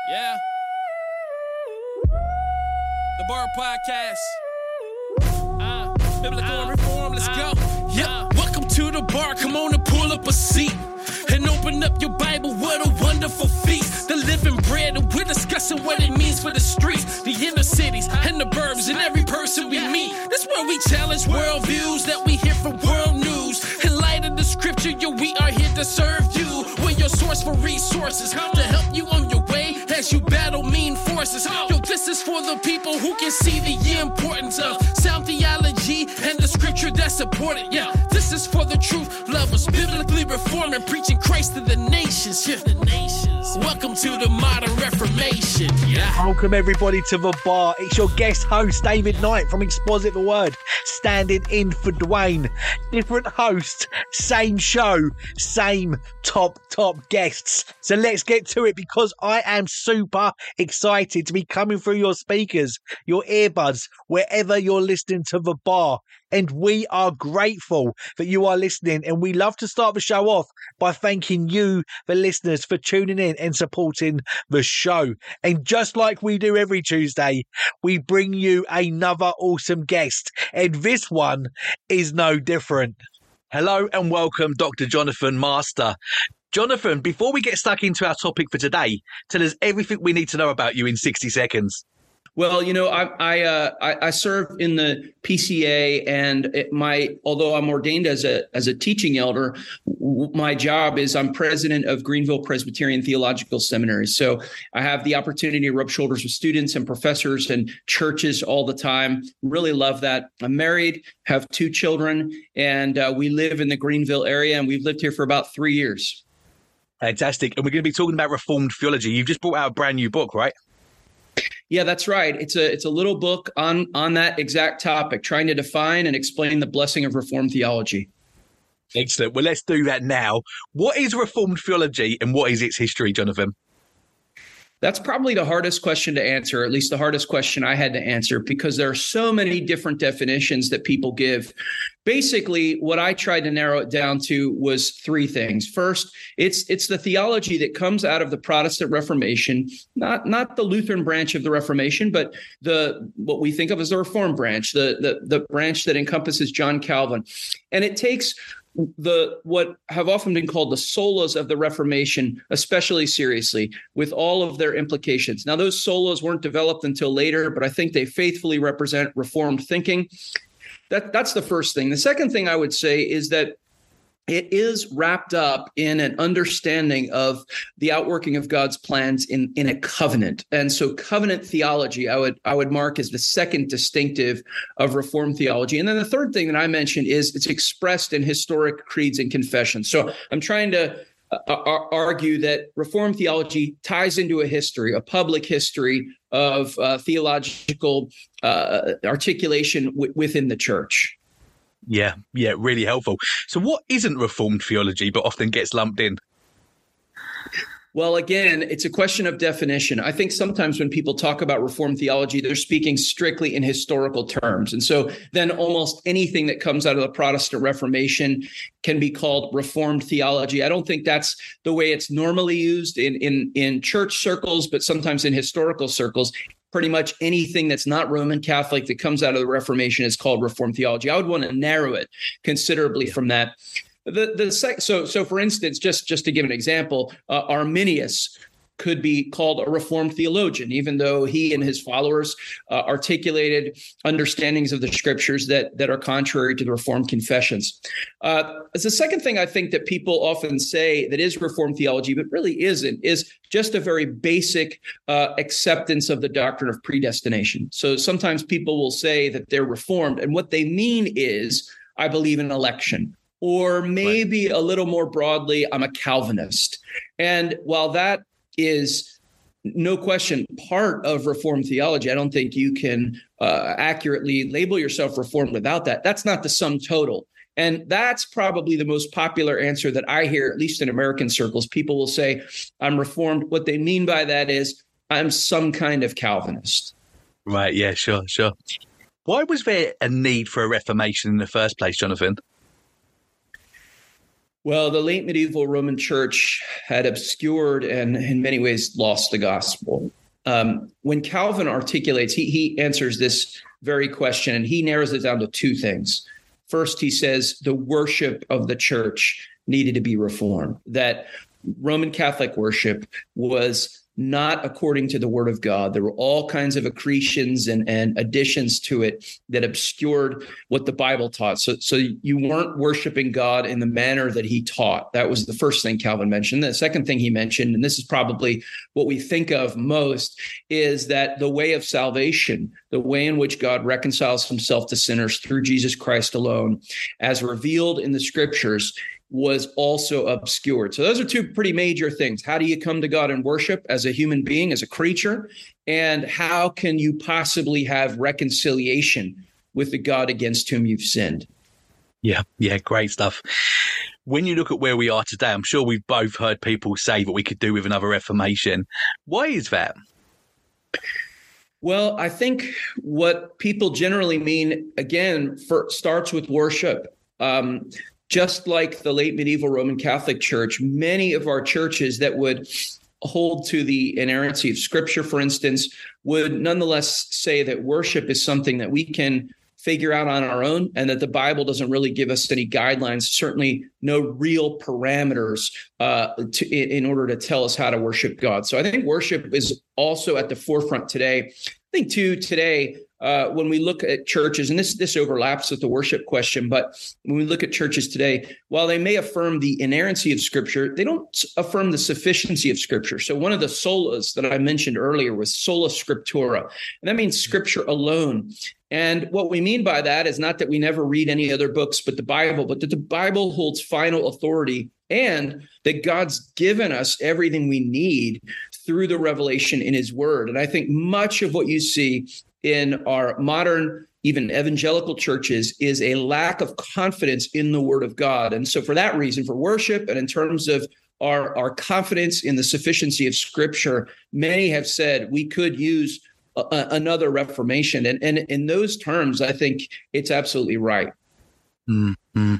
Yeah. The Bar Podcast. Biblical and Reform, let's go. Yeah. Welcome to the bar. Come on and pull up a seat and open up your Bible. What a wonderful feast. The living bread, and we're discussing what it means for the streets, the inner cities, and the burbs, and every person we meet. That's where we challenge worldviews that we hear from world news. In light of the scripture, yo, we are here to serve you. We're your source for resources to help you on your way as you battle mean forces. Yo, this is for the people who can see the importance of sound theology and the scripture that support it. Yeah, this is for the truth lovers, biblically reforming, preaching Christ to the nations. Yeah, the nations. Welcome to the modern Reformation. Yeah. Welcome everybody to the bar. It's your guest host David Knight from Exposit the Word, standing in for Dwayne. Different host, same show, same top guests. So let's get to it, because I am super excited to be coming through your speakers, your earbuds, wherever you're listening to the bar. And we are grateful that you are listening. And we love to start the show off by thanking you, the listeners, for tuning in and supporting the show. And just like we do every Tuesday, we bring you another awesome guest. And this one is no different. Hello and welcome, Dr. Jonathan Master. Jonathan, before we get stuck into our topic for today, tell us everything we need to know about you in 60 seconds. Well, you know, I serve in the PCA, and although I'm ordained as a teaching elder, my job is I'm president of Greenville Presbyterian Theological Seminary. So I have the opportunity to rub shoulders with students and professors and churches all the time. Really love that. I'm married, have 2 children, and we live in the Greenville area, and we've lived here for about 3 years. Fantastic. And we're going to be talking about Reformed theology. You've just brought out a brand new book, right? Yeah, that's right. It's a little book on that exact topic, trying to define and explain the blessing of Reformed theology. Excellent. Well, let's do that now. What is Reformed theology and what is its history, Jonathan? That's probably the hardest question to answer, or at least the hardest question I had to answer, because there are so many different definitions that people give. Basically, what I tried to narrow it down to was 3 things. First, it's the theology that comes out of the Protestant Reformation, not the Lutheran branch of the Reformation, but what we think of as the Reformed branch, the branch that encompasses John Calvin. And it takes what have often been called the solas of the Reformation especially seriously, with all of their implications. Now, those solas weren't developed until later, but I think they faithfully represent Reformed thinking. That's the first thing. The second thing I would say is that it is wrapped up in an understanding of the outworking of God's plans in a covenant. And so covenant theology, I would mark as the second distinctive of Reformed theology. And then the third thing that I mentioned is it's expressed in historic creeds and confessions. So I'm trying to argue that Reformed theology ties into a history, a public history of theological articulation within the church. Yeah, really helpful. So what isn't Reformed theology but often gets lumped in? Well, again, it's a question of definition. I think sometimes when people talk about Reformed theology, they're speaking strictly in historical terms. And so then almost anything that comes out of the Protestant Reformation can be called Reformed theology. I don't think that's the way it's normally used in church circles, but sometimes in historical circles. Pretty much anything that's not Roman Catholic that comes out of the Reformation is called Reformed theology. I would want to narrow it considerably from that. So for instance, just to give an example, Arminius could be called a Reformed theologian, even though he and his followers articulated understandings of the scriptures that are contrary to the Reformed confessions. As the second thing I think that people often say that is Reformed theology, but really isn't, is just a very basic acceptance of the doctrine of predestination. So sometimes people will say that they're Reformed, and what they mean is, I believe in election. Or maybe a little more broadly, I'm a Calvinist. And while that is no question part of Reformed theology, I don't think you can accurately label yourself Reformed without that. That's not the sum total. And that's probably the most popular answer that I hear, at least in American circles. People will say, I'm Reformed. What they mean by that is I'm some kind of Calvinist. Right. Yeah, sure. Why was there a need for a Reformation in the first place, Jonathan? Well, the late medieval Roman Church had obscured and in many ways lost the gospel. When Calvin articulates, he answers this very question, and he narrows it down to two things. First, he says the worship of the church needed to be reformed, that Roman Catholic worship was not according to the word of God. There were all kinds of accretions and additions to it that obscured what the Bible taught. So you weren't worshiping God in the manner that he taught. That was the first thing Calvin mentioned. The second thing he mentioned, and this is probably what we think of most, is that the way of salvation, the way in which God reconciles himself to sinners through Jesus Christ alone, as revealed in the scriptures, was also obscured. So those are two pretty major things. How do you come to God in worship as a human being, as a creature? And how can you possibly have reconciliation with the God against whom you've sinned? Yeah, great stuff. When you look at where we are today, I'm sure we've both heard people say that we could do with another Reformation. Why is that? Well, I think what people generally mean, again, starts with worship. Just like the late medieval Roman Catholic Church, many of our churches that would hold to the inerrancy of Scripture, for instance, would nonetheless say that worship is something that we can figure out on our own, and that the Bible doesn't really give us any guidelines, certainly no real parameters in order to tell us how to worship God. So I think worship is also at the forefront today. I think, too, today, when we look at churches, and this overlaps with the worship question, but when we look at churches today, while they may affirm the inerrancy of Scripture, they don't affirm the sufficiency of Scripture. So one of the solas that I mentioned earlier was sola scriptura, and that means Scripture alone. And what we mean by that is not that we never read any other books but the Bible, but that the Bible holds final authority, and that God's given us everything we need through the revelation in his word. And I think much of what you see in our modern, even evangelical churches, is a lack of confidence in the word of God. And so for that reason, for worship and in terms of our confidence in the sufficiency of Scripture, many have said we could use another Reformation. And in those terms, I think it's absolutely right. Mm-hmm.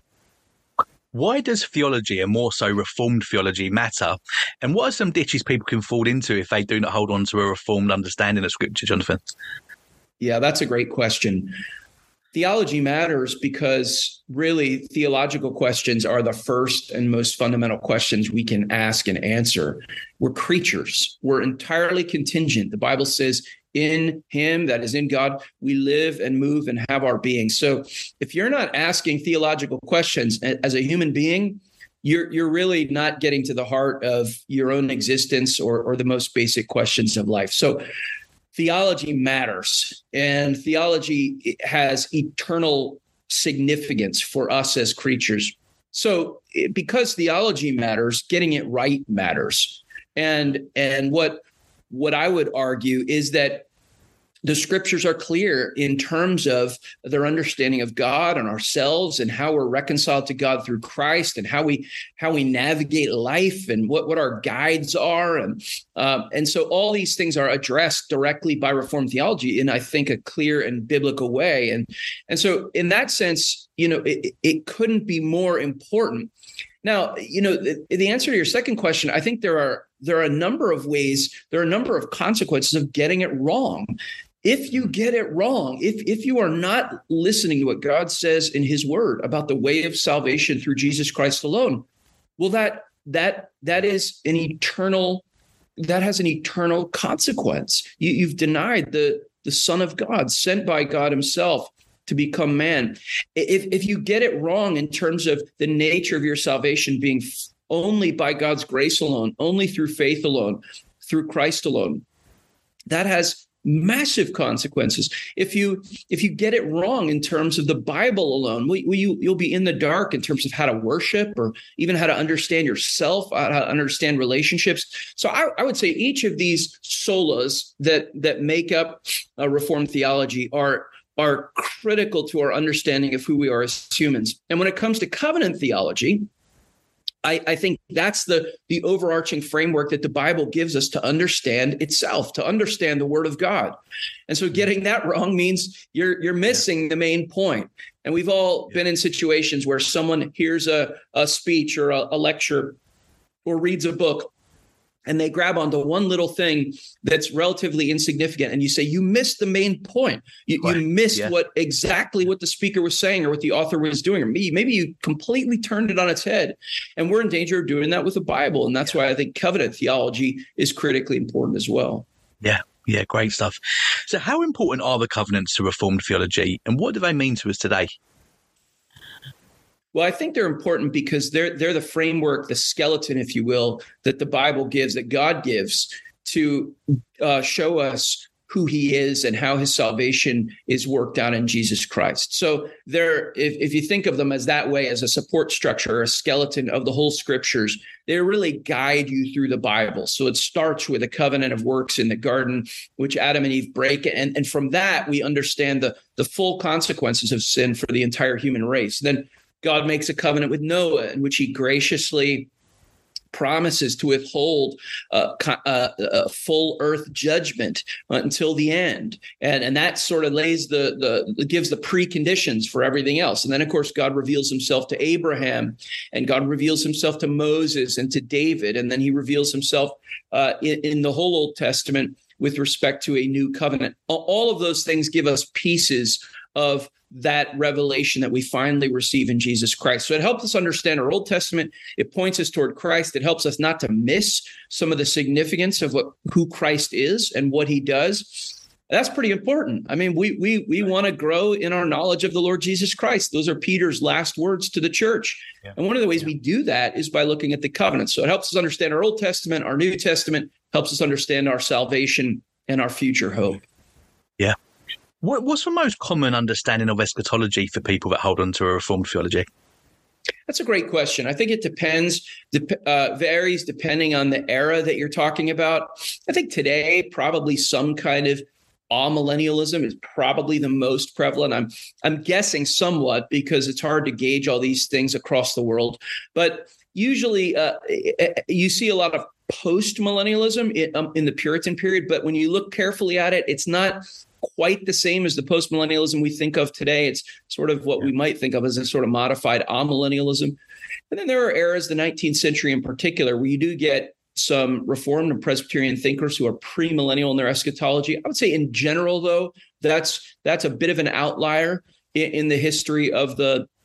Why does theology, and more so Reformed theology, matter? And what are some ditches people can fall into if they do not hold on to a Reformed understanding of Scripture, Jonathan? Yeah, that's a great question. Theology matters because really theological questions are the first and most fundamental questions we can ask and answer. We're creatures. We're entirely contingent. The Bible says, in him, that is in God, we live and move and have our being. So if you're not asking theological questions as a human being, you're really not getting to the heart of your own existence or the most basic questions of life. So theology matters, and theology has eternal significance for us as creatures. So because theology matters, getting it right matters. And what I would argue is that the Scriptures are clear in terms of their understanding of God and ourselves and how we're reconciled to God through Christ and how we navigate life and what our guides are. And so all these things are addressed directly by Reformed theology in, I think, a clear and biblical way. And so in that sense, it couldn't be more important. Now, the answer to your second question, I think there are a number of ways, there are a number of consequences of getting it wrong. If you get it wrong, if you are not listening to what God says in his word about the way of salvation through Jesus Christ alone, well, that is an eternal consequence. You've denied the Son of God, sent by God himself to become man. If you get it wrong in terms of the nature of your salvation being only by God's grace alone, only through faith alone, through Christ alone, that has massive consequences. If you get it wrong in terms of the Bible alone, you'll be in the dark in terms of how to worship or even how to understand yourself, how to understand relationships. So I would say each of these solas that make up Reformed theology are critical to our understanding of who we are as humans. And when it comes to covenant theology, I think that's the overarching framework that the Bible gives us to understand itself, to understand the Word of God. And so getting that wrong means you're missing the main point. And we've all been in situations where someone hears a speech or a lecture or reads a book, and they grab onto one little thing that's relatively insignificant, and you say, you missed the main point. You missed exactly what the speaker was saying or what the author was doing, or maybe you completely turned it on its head. And we're in danger of doing that with the Bible. And that's why I think covenant theology is critically important as well. Yeah, great stuff. So how important are the covenants to Reformed theology, and what do they mean to us today? Well, I think they're important because they're the framework, the skeleton, if you will, that the Bible gives, that God gives to show us who he is and how his salvation is worked out in Jesus Christ. So if you think of them as that way, as a support structure, a skeleton of the whole scriptures, they really guide you through the Bible. So it starts with a covenant of works in the garden, which Adam and Eve break. And from that, we understand the full consequences of sin for the entire human race. Then God makes a covenant with Noah in which he graciously promises to withhold a full earth judgment until the end. And that sort of gives the preconditions for everything else. And then, of course, God reveals himself to Abraham, and God reveals himself to Moses and to David. And then he reveals himself in the whole Old Testament with respect to a new covenant. All of those things give us pieces of that revelation that we finally receive in Jesus Christ. So it helps us understand our Old Testament. It points us toward Christ. It helps us not to miss some of the significance of who Christ is and what he does. That's pretty important. I mean, we want to grow in our knowledge of the Lord Jesus Christ. Those are Peter's last words to the church. Yeah. And one of the ways we do that is by looking at the covenant. So it helps us understand our Old Testament, our New Testament, helps us understand our salvation and our future hope. Yeah. What's the most common understanding of eschatology for people that hold on to a Reformed theology? That's a great question. I think it varies depending on the era that you're talking about. I think today, probably some kind of amillennialism is probably the most prevalent. I'm guessing somewhat because it's hard to gauge all these things across the world. But usually you see a lot of post-millennialism in the Puritan period. But when you look carefully at it, it's not quite the same as the post-millennialism we think of today. It's sort of what we might think of as a sort of modified amillennialism. And then there are eras, the 19th century in particular, where you do get some Reformed and Presbyterian thinkers who are premillennial in their eschatology. I would say in general, though, that's a bit of an outlier in the history of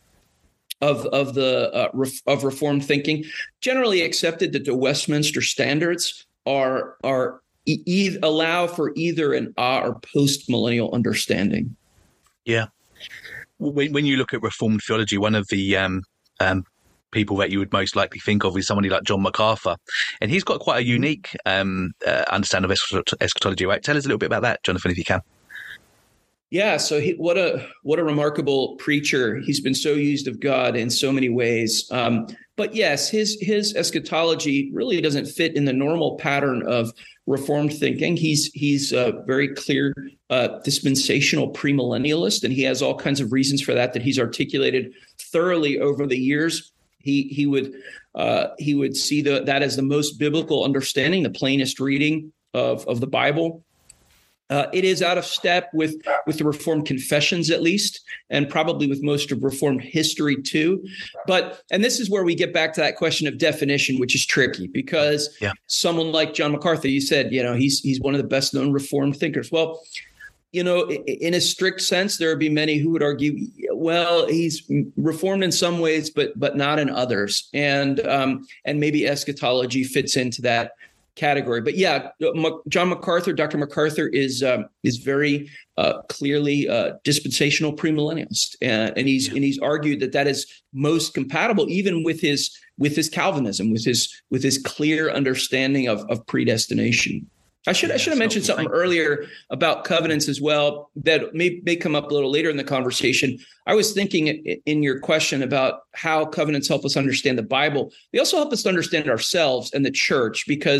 Reformed thinking. Generally accepted that the Westminster Standards are allow for either an or post-millennial understanding. Yeah. When you look at Reformed theology, one of the people that you would most likely think of is somebody like John MacArthur. And he's got quite a unique understanding of eschatology, right? Tell us a little bit about that, Jonathan, if you can. Yeah, so what a remarkable preacher. He's been so used of God in so many ways. But yes, his eschatology really doesn't fit in the normal pattern of Reformed thinking. He's a very clear dispensational premillennialist, and he has all kinds of reasons for that he's articulated thoroughly over the years. He would see that as the most biblical understanding, the plainest reading of the Bible. It is out of step with the Reformed confessions, at least, and probably with most of Reformed history, too. And this is where we get back to that question of definition, which is tricky because someone like John MacArthur, you said, he's one of the best known Reformed thinkers. Well, in a strict sense, there would be many who would argue, well, he's Reformed in some ways, but not in others. And maybe eschatology fits into that category. But yeah, John MacArthur, Dr. MacArthur is very clearly dispensational premillennialist, and he's argued that is most compatible even with his Calvinism, with his clear understanding of predestination. I should have mentioned something earlier about covenants as well that may come up a little later in the conversation. I was thinking in your question about how covenants help us understand the Bible. They also help us to understand ourselves and the church, because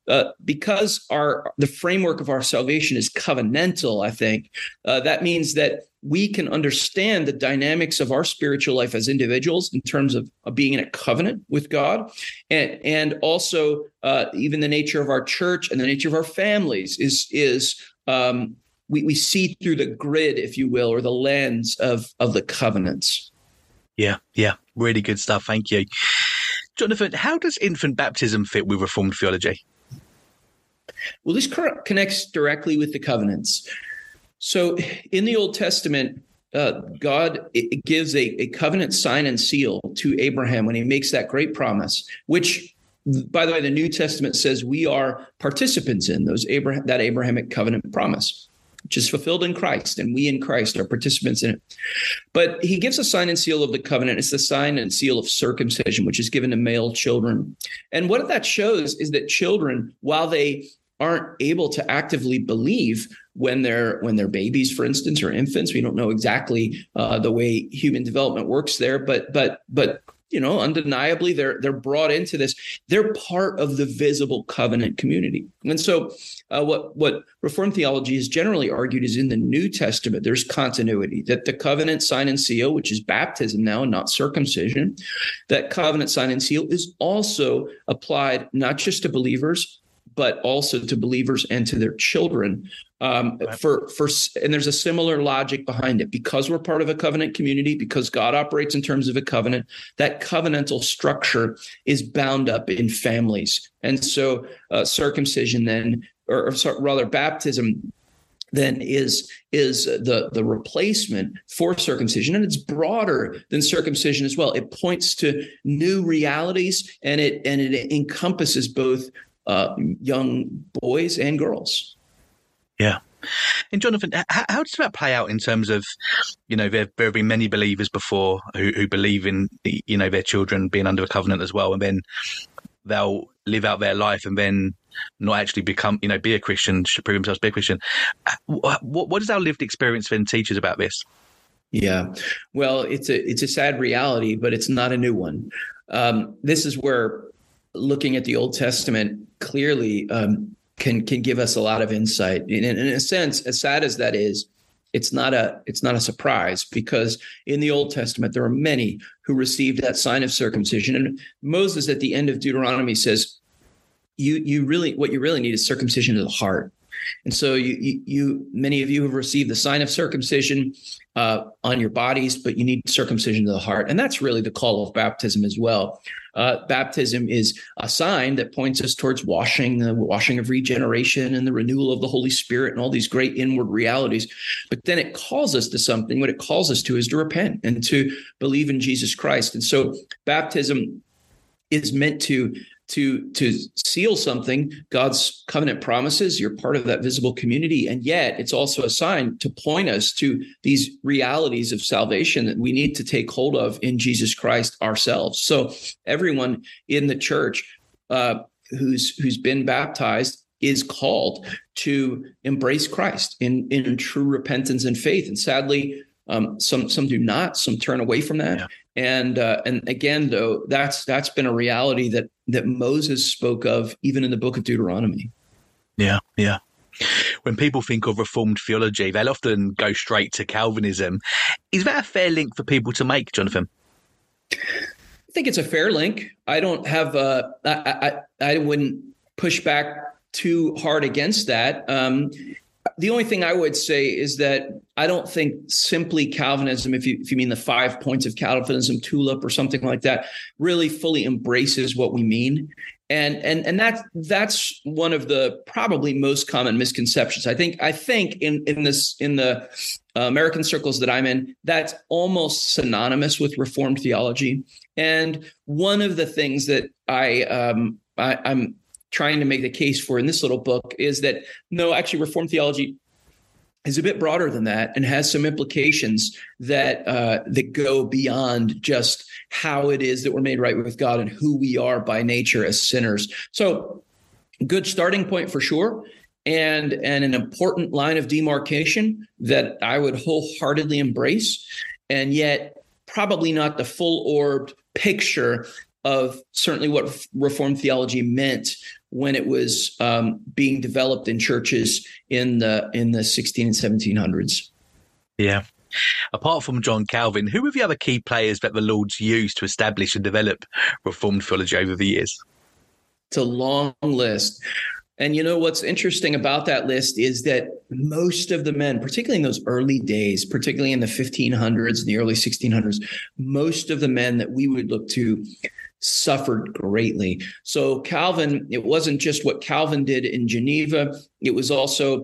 because the framework of our salvation is covenantal, I think that means that we can understand the dynamics of our spiritual life as individuals in terms of being in a covenant with God, and also even the nature of our church and the nature of our families is we see through the grid, if you will, or the lens of the covenants. Yeah, really good stuff. Thank you, Jonathan. How does infant baptism fit with Reformed theology? Well, this connects directly with the covenants. So in the Old Testament, God gives a covenant sign and seal to Abraham when he makes that great promise, which, by the way, the New Testament says we are participants in that Abrahamic covenant promise, which is fulfilled in Christ, and we in Christ are participants in it. But he gives a sign and seal of the covenant. It's the sign and seal of circumcision, which is given to male children. And what that shows is that children, while they aren't able to actively believe when they're babies, for instance, or infants, we don't know exactly the way human development works there, but undeniably they're brought into this. They're part of the visible covenant community. And so what Reformed theology has generally argued is in the New Testament, there's continuity, that the covenant sign and seal, which is baptism now and not circumcision, that covenant sign and seal is also applied not just to believers, but also to believers and to their children. And there's a similar logic behind it. Because we're part of a covenant community, because God operates in terms of a covenant, that covenantal structure is bound up in families. And so circumcision then, or rather baptism then is the replacement for circumcision. And it's broader than circumcision as well. It points to new realities, and it encompasses both young boys and girls. Yeah. And Jonathan, how does that play out in terms of, there have been many believers before who believe in, their children being under a covenant as well, and then they'll live out their life and then not actually become, be a Christian, prove themselves to be a Christian. What does our lived experience then teach us about this? Yeah, well, it's a sad reality, but it's not a new one. This is where looking at the Old Testament clearly can give us a lot of insight. In a sense, as sad as that is, it's not a surprise, because in the Old Testament there are many who received that sign of circumcision. And Moses at the end of Deuteronomy says, what you really need is circumcision of the heart. And so many of you have received the sign of circumcision on your bodies, but you need circumcision of the heart. And that's really the call of baptism as well. Baptism is a sign that points us towards the washing of regeneration and the renewal of the Holy Spirit and all these great inward realities. But then it calls us to something. What it calls us to is to repent and to believe in Jesus Christ. And so baptism is meant to seal something, God's covenant promises. You're part of that visible community. And yet it's also a sign to point us to these realities of salvation that we need to take hold of in Jesus Christ ourselves. So everyone in the church who's been baptized is called to embrace Christ in true repentance and faith. And sadly, some do not, some turn away from that. Yeah. And again, though, that's been a reality that Moses spoke of even in the book of Deuteronomy. Yeah. When people think of Reformed theology, they'll often go straight to Calvinism. Is that a fair link for people to make, Jonathan? I think it's a fair link. I don't have I wouldn't push back too hard against that. The only thing I would say is that I don't think simply Calvinism, if you mean the 5 points of Calvinism, TULIP or something like that, really fully embraces what we mean. And that's one of the probably most common misconceptions. I think in the American circles that I'm in, that's almost synonymous with Reformed theology. And one of the things that I'm trying to make the case for in this little book is that, no, actually Reformed theology is a bit broader than that and has some implications that go beyond just how it is that we're made right with God and who we are by nature as sinners. So good starting point for sure. And an important line of demarcation that I would wholeheartedly embrace, and yet probably not the full-orbed picture of certainly what Reformed theology meant when it was being developed in churches in the 16 and 1700s. Yeah. Apart from John Calvin, who were the other key players that the Lord's used to establish and develop Reformed theology over the years? It's a long list. And you know what's interesting about that list is that most of the men, particularly in those early days, particularly in the 1500s and the early 1600s, most of the men that we would look to suffered greatly. So Calvin, it wasn't just what Calvin did in Geneva. It was also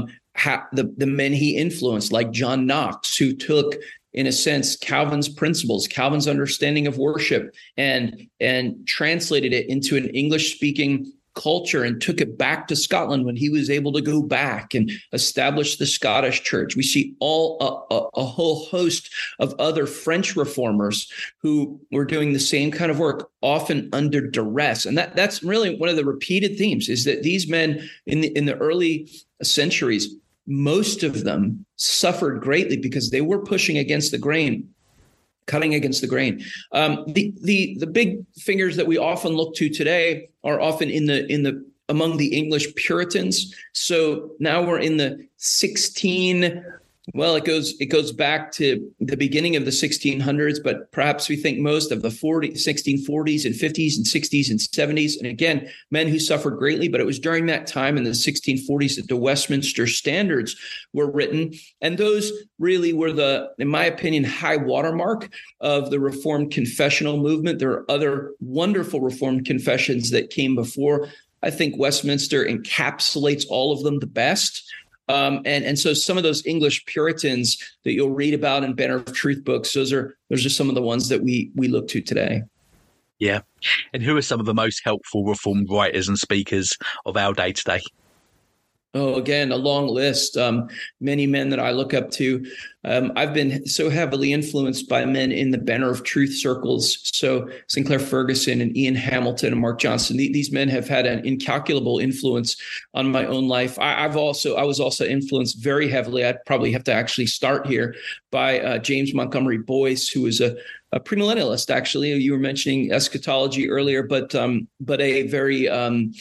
the men he influenced, like John Knox, who took, in a sense, Calvin's principles, Calvin's understanding of worship, and translated it into an English-speaking culture and took it back to Scotland when he was able to go back and establish the Scottish church. We see a whole host of other French reformers who were doing the same kind of work, often under duress. And that's really one of the repeated themes, is that these men in the early centuries, most of them suffered greatly because they were pushing against the grain, cutting against the grain. The big figures that we often look to today are often among the English Puritans. So now we're in the 16. Well, it goes back to the beginning of the 1600s, but perhaps we think most of the 1640s and 50s and 60s and 70s. And again, men who suffered greatly, but it was during that time in the 1640s that the Westminster Standards were written. And those really were in my opinion, high watermark of the Reformed confessional movement. There are other wonderful Reformed confessions that came before. I think Westminster encapsulates all of them the best. And so some of those English Puritans that you'll read about in Banner of Truth books, those are some of the ones that we look to today. Yeah. And who are some of the most helpful Reformed writers and speakers of our day today? Oh, again, a long list. Many men that I look up to. I've been so heavily influenced by men in the Banner of Truth circles. So Sinclair Ferguson and Ian Hamilton and Mark Johnson. These men have had an incalculable influence on my own life. I was also influenced very heavily. I'd probably have to actually start here by James Montgomery Boyce, who is a premillennialist. Actually, you were mentioning eschatology earlier, but a very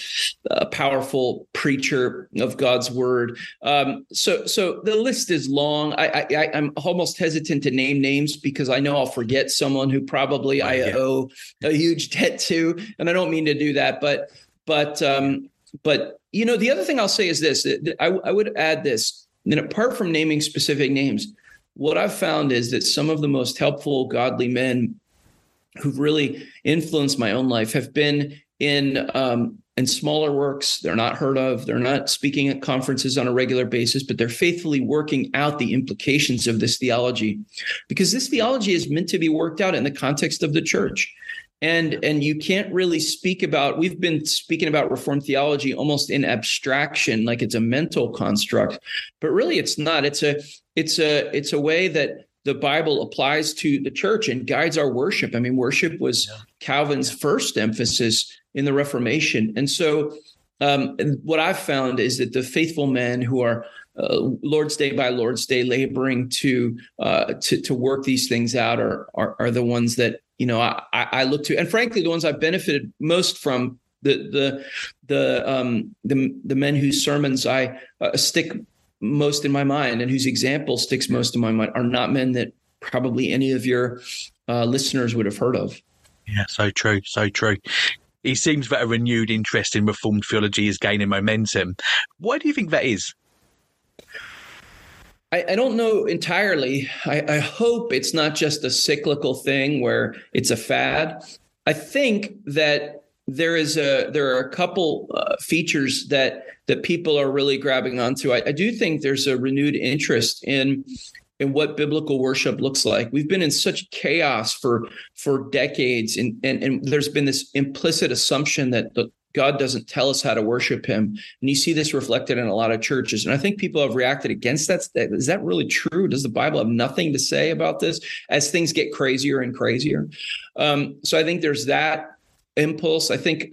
powerful preacher of God's word. So the list is long. I'm almost hesitant to name names because I know I'll forget someone who probably I owe a huge debt to, and I don't mean to do that. But you know, the other thing I'll say is this: I would add this. And apart from naming specific names, what I've found is that some of the most helpful godly men who've really influenced my own life have been in smaller works. They're not heard of. They're not speaking at conferences on a regular basis, but they're faithfully working out the implications of this theology, because this theology is meant to be worked out in the context of the church. And you can't really we've been speaking about Reformed theology almost in abstraction, like it's a mental construct, but really it's not. It's a way that the Bible applies to the church and guides our worship. I mean, worship was Calvin's first emphasis in the Reformation. And so what I've found is that the faithful men who are Lord's Day by Lord's Day laboring to work these things out are the ones that, you know, I look to, and frankly, the ones I've benefited most from. The men whose sermons I stick most in my mind and whose example sticks most in my mind are not men that probably any of your listeners would have heard of. Yeah, so true, so true. It seems that a renewed interest in Reformed theology is gaining momentum. Why do you think that is? I don't know entirely. I hope it's not just a cyclical thing where it's a fad. I think that there are a couple features that people are really grabbing onto. I do think there's a renewed interest in what biblical worship looks like. We've been in such chaos for decades, and there's been this implicit assumption that God doesn't tell us how to worship him. And you see this reflected in a lot of churches. And I think people have reacted against that. Is that really true? Does the Bible have nothing to say about this as things get crazier and crazier? So I think there's that impulse. I think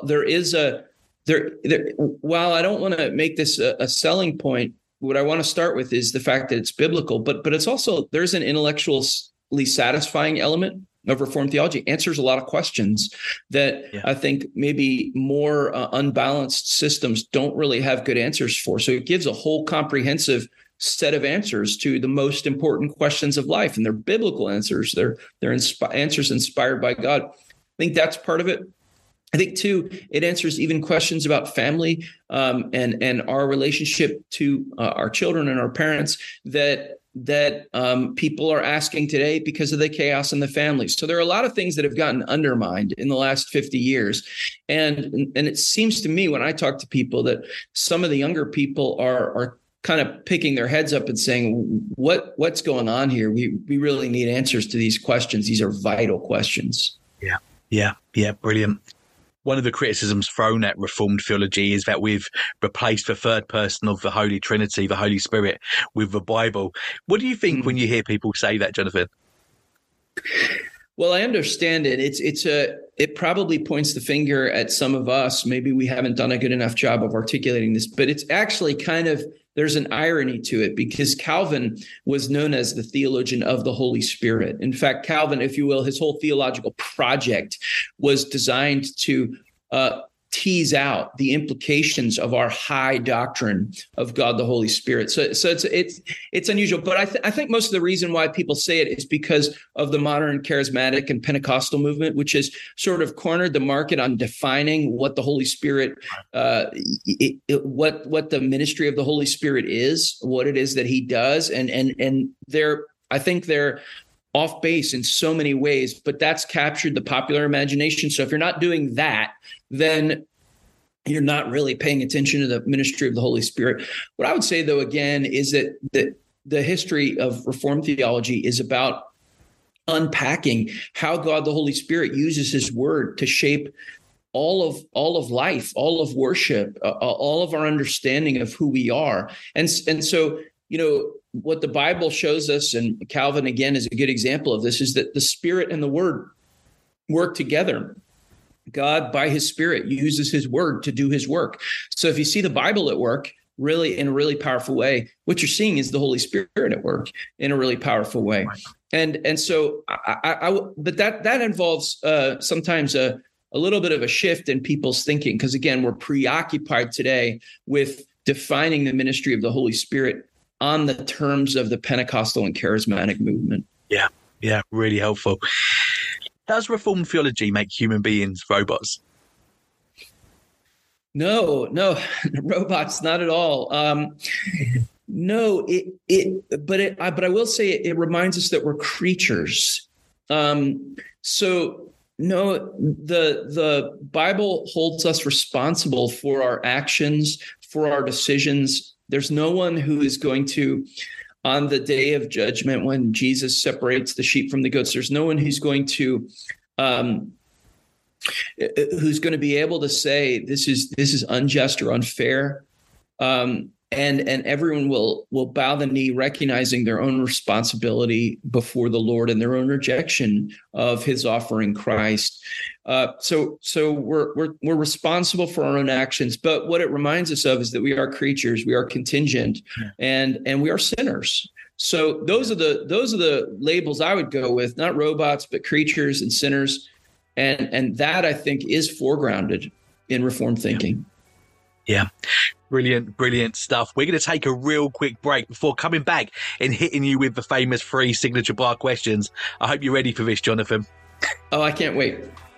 while I don't want to make this a selling point, what I want to start with is the fact that it's biblical, but it's also, there's an intellectually satisfying element of Reformed theology. Answers a lot of questions that I think maybe more unbalanced systems don't really have good answers for. So it gives a whole comprehensive set of answers to the most important questions of life, and they're biblical answers. They're answers inspired by God. I think that's part of it. I think, too, it answers even questions about family and our relationship to our children and our parents that people are asking today because of the chaos in the family. So there are a lot of things that have gotten undermined in the last 50 years. And it seems to me when I talk to people that some of the younger people are kind of picking their heads up and saying, what's going on here? We really need answers to these questions. These are vital questions. Yeah, brilliant. One of the criticisms thrown at Reformed theology is that we've replaced the third person of the Holy Trinity, the Holy Spirit, with the Bible. What do you think when you hear people say that, Jonathan? Well, I understand it. It probably points the finger at some of us. Maybe we haven't done a good enough job of articulating this, but it's actually there's an irony to it, because Calvin was known as the theologian of the Holy Spirit. In fact, Calvin, if you will, his whole theological project was designed to tease out the implications of our high doctrine of God the Holy Spirit. So it's unusual, but I think most of the reason why people say it is because of the modern charismatic and Pentecostal movement, which has sort of cornered the market on defining what the Holy Spirit, what the ministry of the Holy Spirit is, what it is that He does, and I think they're off base in so many ways, but that's captured the popular imagination. So if you're not doing that, then you're not really paying attention to the ministry of the Holy Spirit. What I would say, though, again, is that the history of Reformed theology is about unpacking how God the Holy Spirit uses His word to shape all of life, all of worship, all of our understanding of who we are. And so, what the Bible shows us, and Calvin, again, is a good example of this, is that the Spirit and the Word work together. God, by His Spirit, uses His Word to do His work. So if you see the Bible at work, really in a really powerful way, what you're seeing is the Holy Spirit at work in a really powerful way. Right. And so, but that involves sometimes a little bit of a shift in people's thinking, because again, we're preoccupied today with defining the ministry of the Holy Spirit on the terms of the Pentecostal and charismatic movement. Yeah, really helpful. Does Reformed theology make human beings robots? No, robots, not at all. No, but I will say it reminds us that we're creatures. So no, the Bible holds us responsible for our actions, for our decisions. There's no one who is going to, on the day of judgment, when Jesus separates the sheep from the goats, there's no one who's going to be able to say this is unjust or unfair. And everyone will bow the knee, recognizing their own responsibility before the Lord and their own rejection of His offering, Christ. So we're responsible for our own actions. But what it reminds us of is that we are creatures, we are contingent, and we are sinners. So those are the labels I would go with, not robots, but creatures and sinners, and that I think is foregrounded in Reformed thinking. Yeah. Brilliant stuff. We're going to take a real quick break before coming back and hitting you with the famous 3 signature bar questions. I hope you're ready for this, Jonathan. Oh, I can't wait.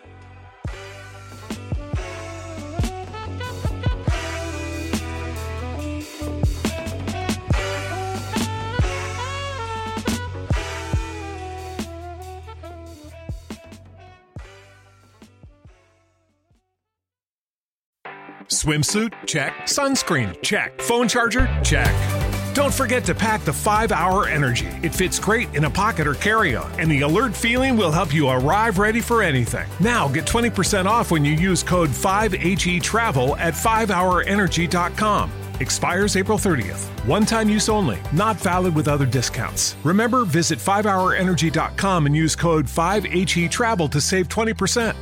Swimsuit? Check. Sunscreen? Check. Phone charger? Check. Don't forget to pack the 5-Hour Energy. It fits great in a pocket or carry-on, and the alert feeling will help you arrive ready for anything. Now get 20% off when you use code 5HETRAVEL at 5hourenergy.com. Expires April 30th. One-time use only. Not valid with other discounts. Remember, visit 5hourenergy.com and use code 5HETRAVEL to save 20%.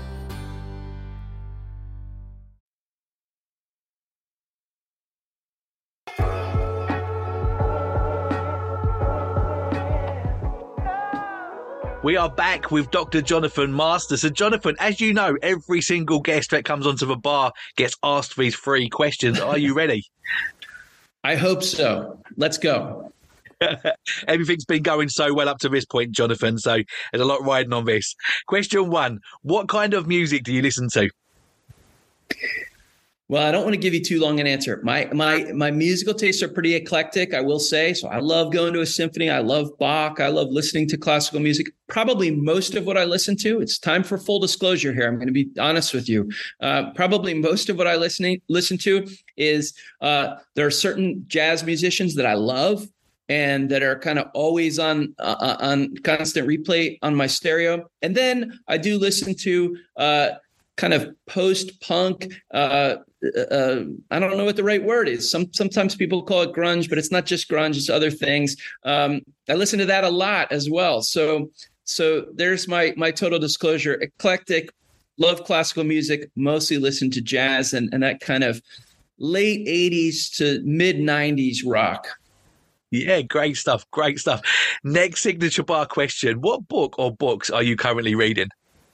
We are back with Dr. Jonathan Master. So, Jonathan, as you know, every single guest that comes onto the bar gets asked these 3 questions. Are you ready? I hope so. Let's go. Everything's been going so well up to this point, Jonathan, so there's a lot riding on this. Question 1, what kind of music do you listen to? Well, I don't want to give you too long an answer. My musical tastes are pretty eclectic, I will say. So I love going to a symphony. I love Bach. I love listening to classical music. Probably most of what I listen to, it's time for full disclosure here. I'm going to be honest with you. Probably most of what I listen to is there are certain jazz musicians that I love and that are kind of always on constant replay on my stereo. And then I do listen to kind of post-punk. I don't know what the right word is. Sometimes people call it grunge, but it's not just grunge; it's other things. I listen to that a lot as well. So there's my total disclosure: eclectic, love classical music, mostly listen to jazz and that kind of late '80s to mid '90s rock. Yeah, great stuff. Great stuff. Next signature bar question. What book or books are you currently reading?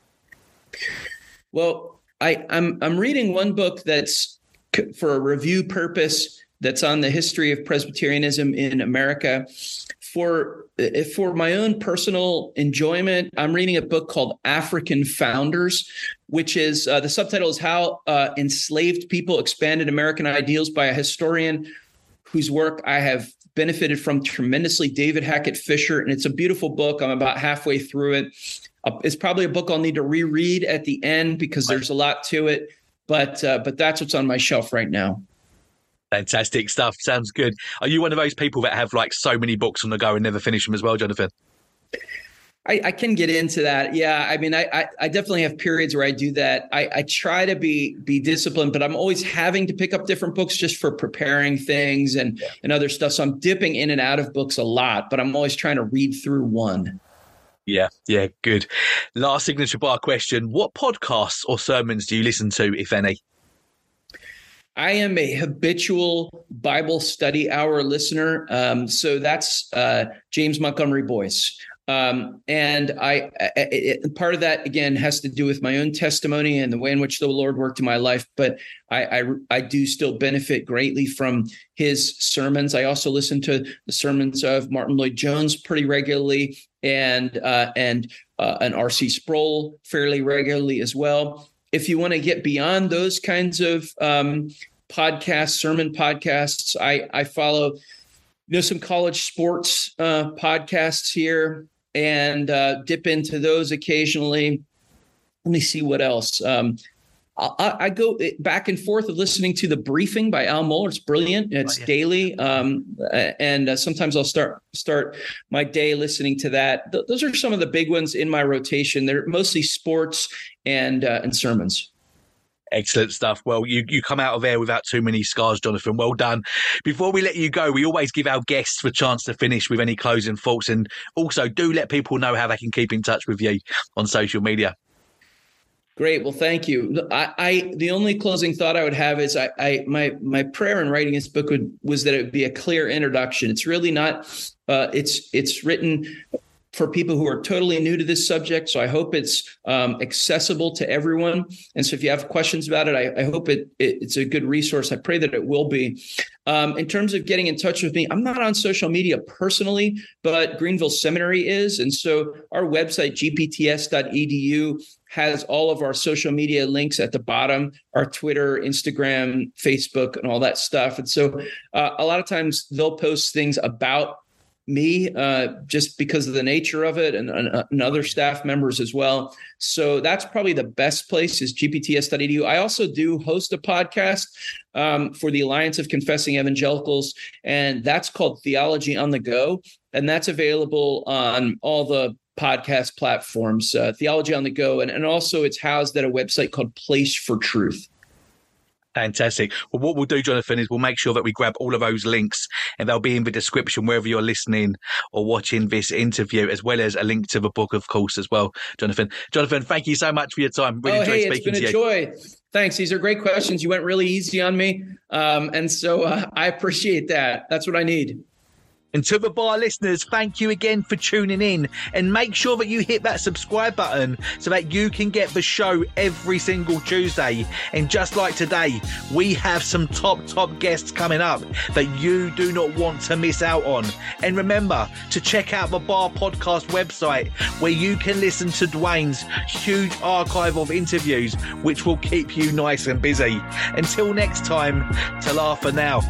Well, I'm reading one book that's for a review purpose that's on the history of Presbyterianism in America. For my own personal enjoyment, I'm reading a book called African Founders, which is the subtitle is How Enslaved People Expanded American Ideals by a historian whose work I have benefited from tremendously, David Hackett Fisher. And it's a beautiful book. I'm about halfway through it. It's probably a book I'll need to reread at the end because there's a lot to it. But that's what's on my shelf right now. Fantastic stuff. Sounds good. Are you one of those people that have like so many books on the go and never finish them as well, Jonathan? I can get into that. Yeah. I mean, I definitely have periods where I do that. I try to be disciplined, but I'm always having to pick up different books just for preparing things and other stuff. So I'm dipping in and out of books a lot, but I'm always trying to read through one. Yeah, good. Last signature bar question. What podcasts or sermons do you listen to, if any? I am a habitual Bible study hour listener. So that's James Montgomery Boyce. And part of that, again, has to do with my own testimony and the way in which the Lord worked in my life. But I do still benefit greatly from his sermons. I also listen to the sermons of Martin Lloyd-Jones pretty regularly and R.C. Sproul fairly regularly as well. If you want to get beyond those kinds of podcasts, sermon podcasts, I follow some college sports podcasts here and dip into those occasionally. Let me see what else. I go back and forth of listening to The Briefing by Al Mohler. It's brilliant. It's daily. And sometimes I'll start my day listening to that. Those are some of the big ones in my rotation. They're mostly sports and sermons. Excellent stuff. Well, you come out of there without too many scars, Jonathan. Well done. Before we let you go, we always give our guests the chance to finish with any closing thoughts, and also do let people know how they can keep in touch with you on social media. Great. Well, thank you. The only closing thought I would have is my prayer in writing this book was that it would be a clear introduction. It's really not. It's written for people who are totally new to this subject. So I hope it's accessible to everyone. And so if you have questions about it, I hope it's a good resource. I pray that it will be. In terms of getting in touch with me, I'm not on social media personally, but Greenville Seminary is. And so our website, gpts.edu, has all of our social media links at the bottom, our Twitter, Instagram, Facebook, and all that stuff. And so a lot of times they'll post things about me just because of the nature of it, and other staff members as well. So that's probably the best place, is gpts.edu. I also do host a podcast for the Alliance of Confessing Evangelicals, and that's called Theology on the Go. And that's available on all the podcast platforms, Theology on the Go. And also it's housed at a website called Place for Truth. Fantastic. Well, what we'll do, Jonathan, is we'll make sure that we grab all of those links, and they'll be in the description wherever you're listening or watching this interview, as well as a link to the book, of course, as well, Jonathan. Jonathan, thank you so much for your time. Really enjoyed speaking to you. It's been a joy. Thanks. These are great questions. You went really easy on me. And so I appreciate that. That's what I need. And to the bar listeners, thank you again for tuning in, and make sure that you hit that subscribe button so that you can get the show every single Tuesday. And just like today, we have some top guests coming up that you do not want to miss out on. And remember to check out the Bar Podcast website, where you can listen to Dwayne's huge archive of interviews, which will keep you nice and busy. Until next time, ta-la for now.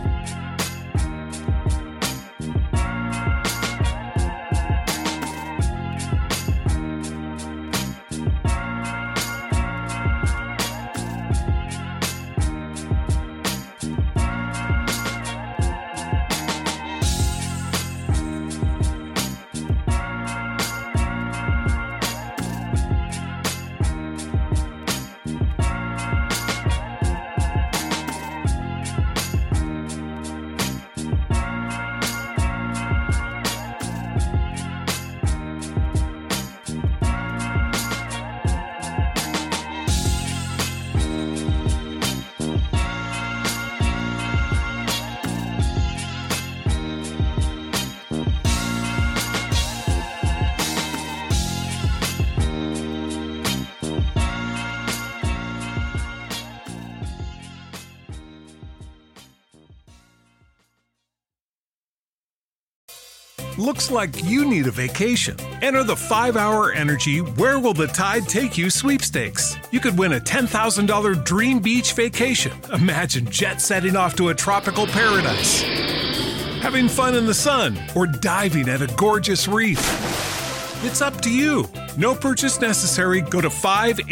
Looks like you need a vacation. Enter the 5-Hour Energy Where Will the Tide Take You sweepstakes. You could win a $10,000 dream beach vacation. Imagine jet setting off to a tropical paradise, having fun in the sun, or diving at a gorgeous reef. It's up to you. No purchase necessary. Go to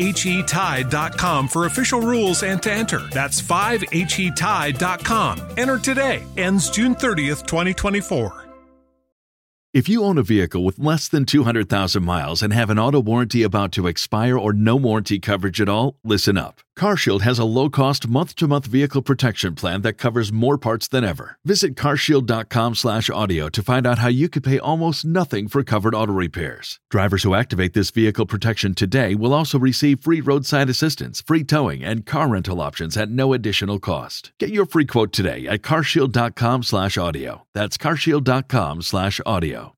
5HETide.com for official rules and to enter. That's 5HETide.com. Enter today. Ends June 30th, 2024. If you own a vehicle with less than 200,000 miles and have an auto warranty about to expire or no warranty coverage at all, listen up. CarShield has a low-cost month-to-month vehicle protection plan that covers more parts than ever. Visit carshield.com/audio to find out how you could pay almost nothing for covered auto repairs. Drivers who activate this vehicle protection today will also receive free roadside assistance, free towing, and car rental options at no additional cost. Get your free quote today at carshield.com/audio. That's carshield.com/audio.